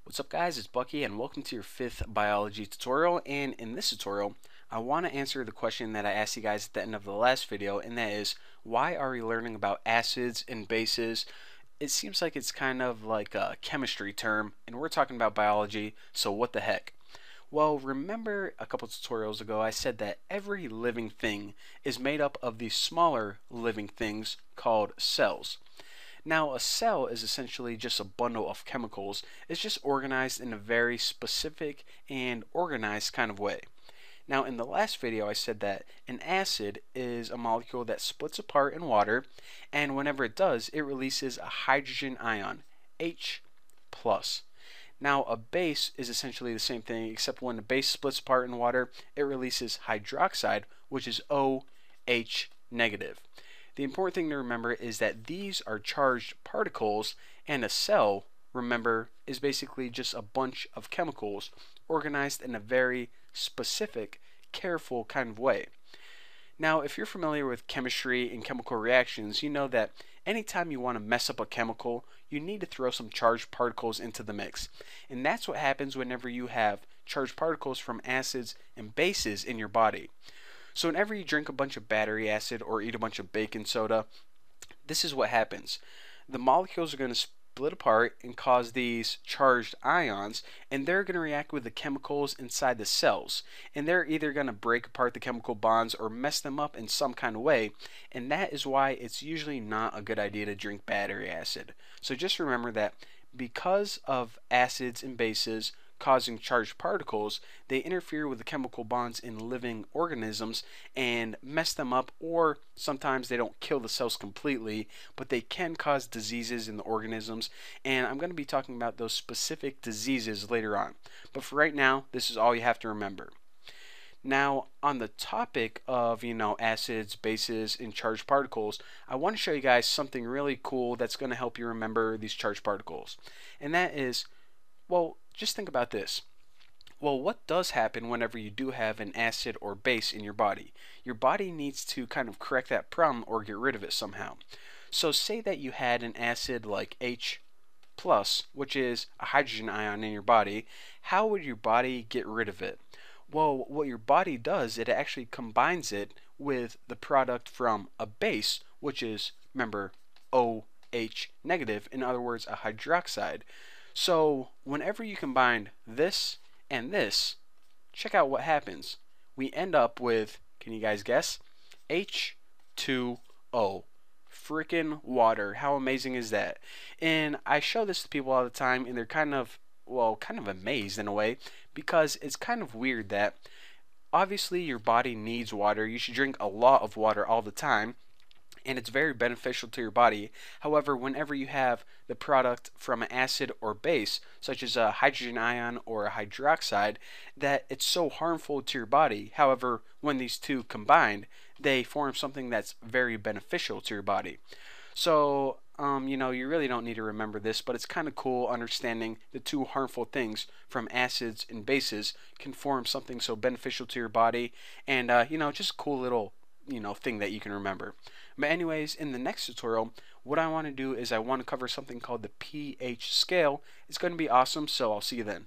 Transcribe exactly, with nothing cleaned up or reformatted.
What's up guys, it's Bucky and welcome to your fifth biology tutorial, and in this tutorial I want to answer the question that I asked you guys at the end of the last video, and that is, why are we learning about acids and bases? It seems like it's kind of like a chemistry term and we're talking about biology, so what the heck? Well, remember a couple tutorials ago I said that every living thing is made up of these smaller living things called cells. Now, a cell is essentially just a bundle of chemicals. It's just organized in a very specific and organized kind of way. Now, in the last video, I said that an acid is a molecule that splits apart in water, and whenever it does, it releases a hydrogen ion, H plus. Now, a base is essentially the same thing, except when the base splits apart in water, it releases hydroxide, which is O H negative. The important thing to remember is that these are charged particles, and a cell, remember, is basically just a bunch of chemicals organized in a very specific, careful kind of way. Now, if you're familiar with chemistry and chemical reactions, you know that anytime you want to mess up a chemical, you need to throw some charged particles into the mix. And that's what happens whenever you have charged particles from acids and bases in your body. So whenever you drink a bunch of battery acid or eat a bunch of baking soda, this is what happens. The molecules are going to split apart and cause these charged ions, and they're going to react with the chemicals inside the cells. And they're either going to break apart the chemical bonds or mess them up in some kind of way, and that is why it's usually not a good idea to drink battery acid. So just remember that because of acids and bases causing charged particles, they interfere with the chemical bonds in living organisms and mess them up, or sometimes they don't kill the cells completely, but they can cause diseases in the organisms, and I'm going to be talking about those specific diseases later on. But for right now, this is all you have to remember. Now, on the topic of, you know, acids, bases, and charged particles, I want to show you guys something really cool that's going to help you remember these charged particles. And that is, well, just think about this. Well, what does happen whenever you do have an acid or base in your body? Your body needs to kind of correct that problem or get rid of it somehow. So say that you had an acid like H plus, which is a hydrogen ion in your body. How would your body get rid of it? Well, what your body does, it actually combines it with the product from a base, which is, remember, O H negative, in other words, a hydroxide. So whenever you combine this and this, check out what happens. We end up with, can you guys guess? H two O. Freaking water. How amazing is that? And I show this to people all the time, and they're kind of, well, kind of amazed in a way, because it's kind of weird that obviously your body needs water. You should drink a lot of water all the time, and it's very beneficial to your body. However, whenever you have the product from an acid or base, such as a hydrogen ion or a hydroxide, that it's so harmful to your body. However, when these two combine, they form something that's very beneficial to your body. So, um, you know, you really don't need to remember this, but it's kind of cool understanding the two harmful things from acids and bases can form something so beneficial to your body, and, uh, you know, just a cool little you know thing that you can remember. But anyways, in the next tutorial, what I want to do is I want to cover something called the pH scale. It's going to be awesome, so I'll see you then.